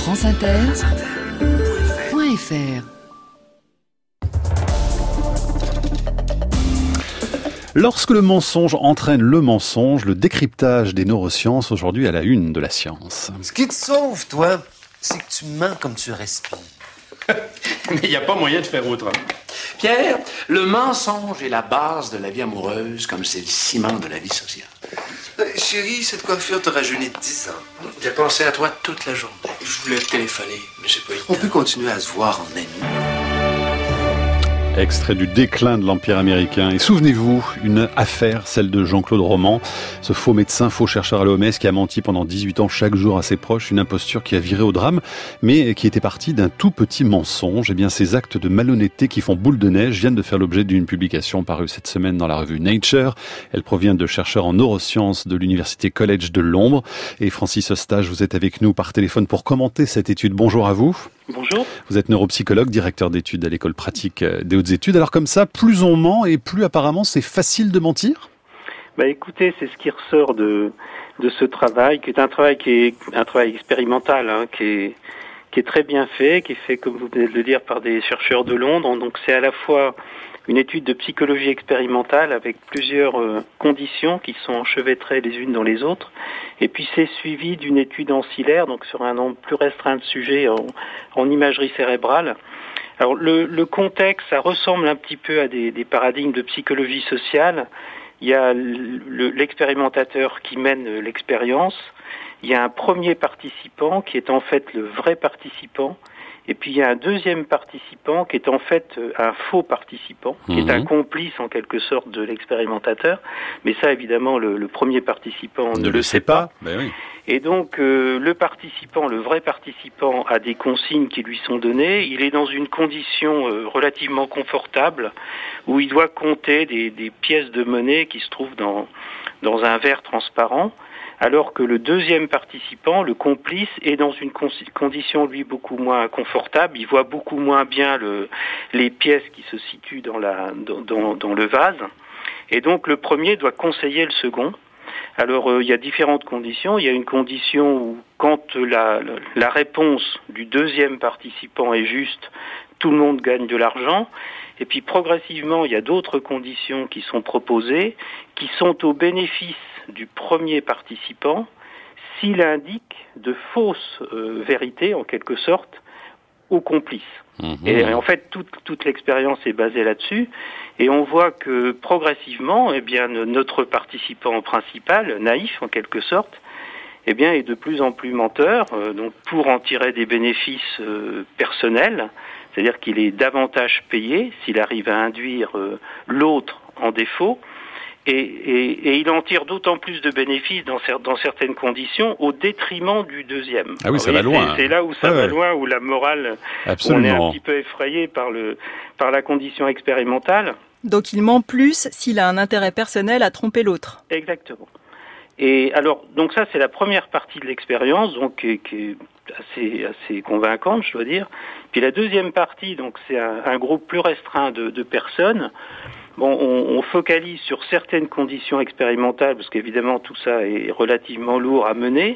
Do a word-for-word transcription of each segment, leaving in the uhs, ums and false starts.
France Inter point F R. Lorsque le mensonge entraîne le mensonge, le décryptage des neurosciences aujourd'hui à la une de la science. Ce qui te sauve, toi, c'est que tu mens comme tu respires. Mais il n'y a pas moyen de faire autrement. Pierre, le mensonge est la base de la vie amoureuse, comme c'est le ciment de la vie sociale. Euh, chérie, cette coiffure te rajeunit de dix ans. J'ai pensé à toi toute la journée. Je voulais te téléphoner, mais j'ai pas eu le On temps. peut continuer à se voir en amis. Extrait du déclin de l'Empire américain. Et souvenez-vous, une affaire, celle de Jean-Claude Roman, ce faux médecin, faux chercheur à l'O M S qui a menti pendant dix-huit ans chaque jour à ses proches, une imposture qui a viré au drame, mais qui était partie d'un tout petit mensonge. Eh bien, ces actes de malhonnêteté qui font boule de neige viennent de faire l'objet d'une publication parue cette semaine dans la revue Nature. Elle provient de chercheurs en neurosciences de l'Université College de Londres. Et Francis Eustache, vous êtes avec nous par téléphone pour commenter cette étude. Bonjour à vous. Bonjour. Vous êtes neuropsychologue, directeur d'études à l'école pratique des hautes études. Alors comme ça, plus on ment et plus apparemment c'est facile de mentir ? Bah écoutez, c'est ce qui ressort de de ce travail, qui est un travail qui est un travail expérimental, hein, qui est qui est très bien fait, qui est fait comme vous venez de le dire par des chercheurs de Londres. Donc c'est à la fois une étude de psychologie expérimentale avec plusieurs euh, conditions qui sont enchevêtrées les unes dans les autres, et puis c'est suivi d'une étude ancillaire, donc sur un nombre plus restreint de sujets en, en imagerie cérébrale. Alors le, le contexte, ça ressemble un petit peu à des, des paradigmes de psychologie sociale. Il y a le, l'expérimentateur qui mène l'expérience, il y a un premier participant qui est en fait le vrai participant, et puis il y a un deuxième participant qui est en fait un faux participant, qui mmh. est un complice en quelque sorte de l'expérimentateur. Mais ça, évidemment, le, le premier participant ne, ne le sait pas. pas. Ben oui. Et donc, euh, le participant, le vrai participant, a des consignes qui lui sont données. Il est dans une condition euh, relativement confortable où il doit compter des, des pièces de monnaie qui se trouvent dans, dans un verre transparent. Alors que le deuxième participant, le complice, est dans une condition, lui, beaucoup moins confortable. Il voit beaucoup moins bien le, les pièces qui se situent dans, la, dans, dans le vase. Et donc, le premier doit conseiller le second. Alors, euh, il y a différentes conditions. Il y a une condition où, quand la, la réponse du deuxième participant est juste, tout le monde gagne de l'argent. Et puis, progressivement, il y a d'autres conditions qui sont proposées, qui sont au bénéfice du premier participant s'il indique de fausses euh, vérités, en quelque sorte, au complice. Mmh. Et en fait, toute, toute l'expérience est basée là-dessus. Et on voit que progressivement, eh bien, notre participant principal, naïf en quelque sorte, eh bien, est de plus en plus menteur, euh, donc pour en tirer des bénéfices euh, personnels, c'est-à-dire qu'il est davantage payé s'il arrive à induire euh, l'autre en défaut. Et, et, et il en tire d'autant plus de bénéfices dans, dans certaines conditions au détriment du deuxième. Ah oui, ça va loin. C'est, c'est là où ça ah va ouais. loin, où la morale, où on est un petit peu effrayé par, le, par la condition expérimentale. Donc il ment plus s'il a un intérêt personnel à tromper l'autre. Exactement. Et alors, donc ça, c'est la première partie de l'expérience, donc qui est, qui est assez, assez convaincante, je dois dire. Puis la deuxième partie, donc c'est un, un groupe plus restreint de, de personnes. Bon, on, on focalise sur certaines conditions expérimentales, parce qu'évidemment tout ça est relativement lourd à mener.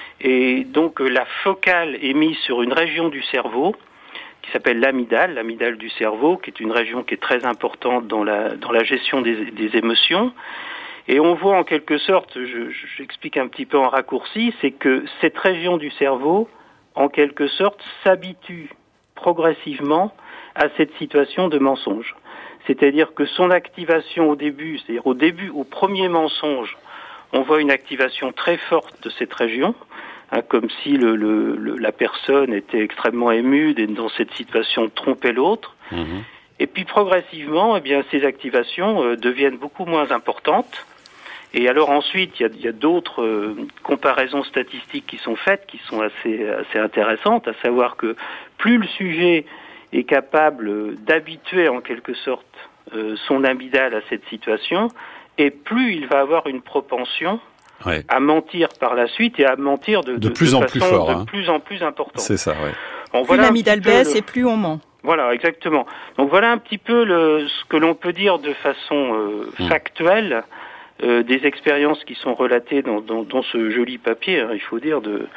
Et donc la focale est mise sur une région du cerveau qui s'appelle l'amygdale, l'amygdale du cerveau, qui est une région qui est très importante dans la, dans la gestion des, des émotions. Et on voit en quelque sorte, je, j'explique un petit peu en raccourci, c'est que cette région du cerveau, en quelque sorte, s'habitue progressivement à cette situation de mensonge. C'est-à-dire que son activation au début, c'est-à-dire au début, au premier mensonge, on voit une activation très forte de cette région, hein, comme si le, le, le, la personne était extrêmement émue dans cette situation de tromper l'autre. Mmh. Et puis progressivement, eh bien, ces activations euh, deviennent beaucoup moins importantes. Et alors ensuite, il y a, il y a d'autres euh, comparaisons statistiques qui sont faites, qui sont assez, assez intéressantes, à savoir que plus le sujet est capable d'habituer en quelque sorte euh, son amygdale à cette situation, et plus il va avoir une propension ouais. à mentir par la suite et à mentir de, de, de plus de en façon plus fort, de hein. plus en plus importante. C'est ça, ouais. Bon, plus voilà l'amygdale baisse le... et plus on ment. Voilà, exactement. Donc voilà un petit peu le, ce que l'on peut dire de façon euh, mmh. factuelle euh, des expériences qui sont relatées dans, dans, dans ce joli papier, hein, il faut dire, de,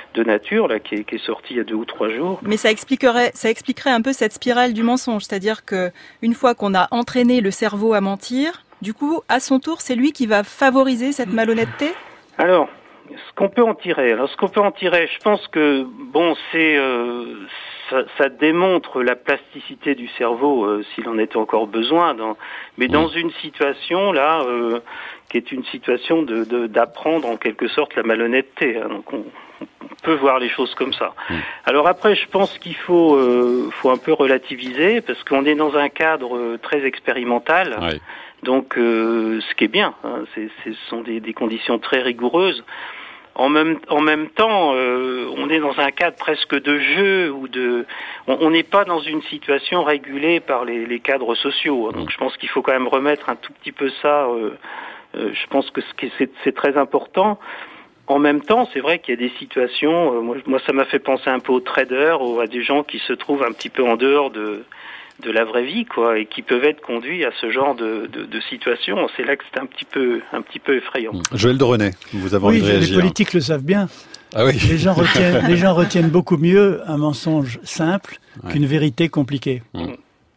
de Nature, là, qui est, qui est sorti il y a deux ou trois jours. Mais ça expliquerait, ça expliquerait un peu cette spirale du mensonge, c'est-à-dire que une fois qu'on a entraîné le cerveau à mentir, du coup, à son tour, c'est lui qui va favoriser cette malhonnêteté ? Alors, ce qu'on peut en tirer, alors ce qu'on peut en tirer, je pense que bon, c'est euh, ça, ça démontre la plasticité du cerveau, euh, s'il en était encore besoin. Dans, mais dans une situation là, euh, qui est une situation de, de d'apprendre en quelque sorte la malhonnêteté. Hein, donc on, on peut voir les choses comme ça. Mmh. Alors après, je pense qu'il faut euh, faut un peu relativiser parce qu'on est dans un cadre très expérimental. Ouais. Donc, euh, ce qui est bien, hein, c'est, ce sont des, des conditions très rigoureuses. En même, en même temps, euh, on est dans un cadre presque de jeu ou de, on n'est pas dans une situation régulée par les, les cadres sociaux. Donc, je pense qu'il faut quand même remettre un tout petit peu ça. Euh, euh, je pense que c'est, c'est très important. En même temps, c'est vrai qu'il y a des situations. Euh, moi, moi, ça m'a fait penser un peu aux traders ou à des gens qui se trouvent un petit peu en dehors de. de la vraie vie, quoi, et qui peuvent être conduits à ce genre de, de, de situation. C'est là que c'est un petit peu, un petit peu effrayant. Joël de René, vous avez oui, envie de réagir. Les politiques le savent bien. Ah oui. Les gens retiennent, les gens retiennent beaucoup mieux un mensonge simple ouais. qu'une vérité compliquée. Mmh.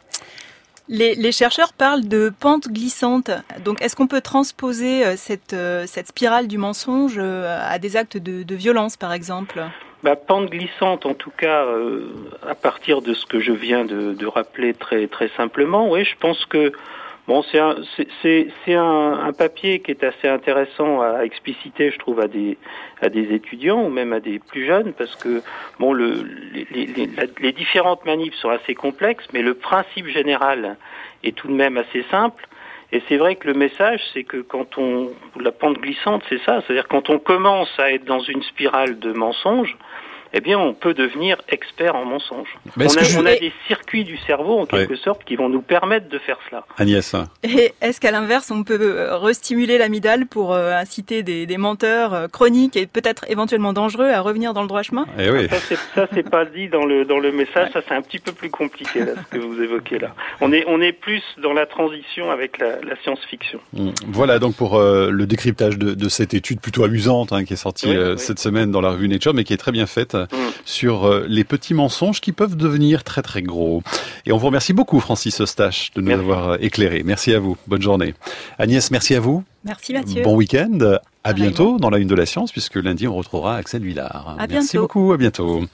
Les, les chercheurs parlent de pente glissante. Donc, est-ce qu'on peut transposer cette, cette spirale du mensonge à des actes de, de violence, par exemple ? Bah, pente glissante, en tout cas, euh, à partir de ce que je viens de, de rappeler très très simplement, oui, je pense que bon, c'est un c'est c'est, c'est un, un papier qui est assez intéressant à expliciter, je trouve, à des à des étudiants ou même à des plus jeunes, parce que bon, le les les, les, les différentes manipes sont assez complexes, mais le principe général est tout de même assez simple. Et c'est vrai que le message, c'est que quand on, la pente glissante, c'est ça, c'est-à-dire quand on commence à être dans une spirale de mensonges, eh bien, on peut devenir expert en mensonges. On a, je... on a des circuits du cerveau, en quelque ouais. sorte, qui vont nous permettre de faire cela. Agnès. Et est-ce qu'à l'inverse, on peut restimuler l'amygdale pour inciter des, des menteurs chroniques et peut-être éventuellement dangereux à revenir dans le droit chemin ? Eh oui. Ça, c'est, ça, c'est pas dit dans le, dans le message. Ça, c'est un petit peu plus compliqué, là, ce que vous évoquez là. On est, on est plus dans la transition avec la, la science-fiction. Voilà, donc pour euh, le décryptage de, de cette étude plutôt amusante, hein, qui est sortie oui, euh, oui. cette semaine dans la revue Nature, mais qui est très bien faite. Mmh. sur euh, les petits mensonges qui peuvent devenir très très gros. Et on vous remercie beaucoup, Francis Eustache, de nous merci. avoir éclairés. Merci à vous. Bonne journée. Agnès, merci à vous. Merci Mathieu. Bon week-end. À bientôt dans la Une de la Science, puisque lundi on retrouvera Axel Villard. À merci bientôt. beaucoup. À bientôt.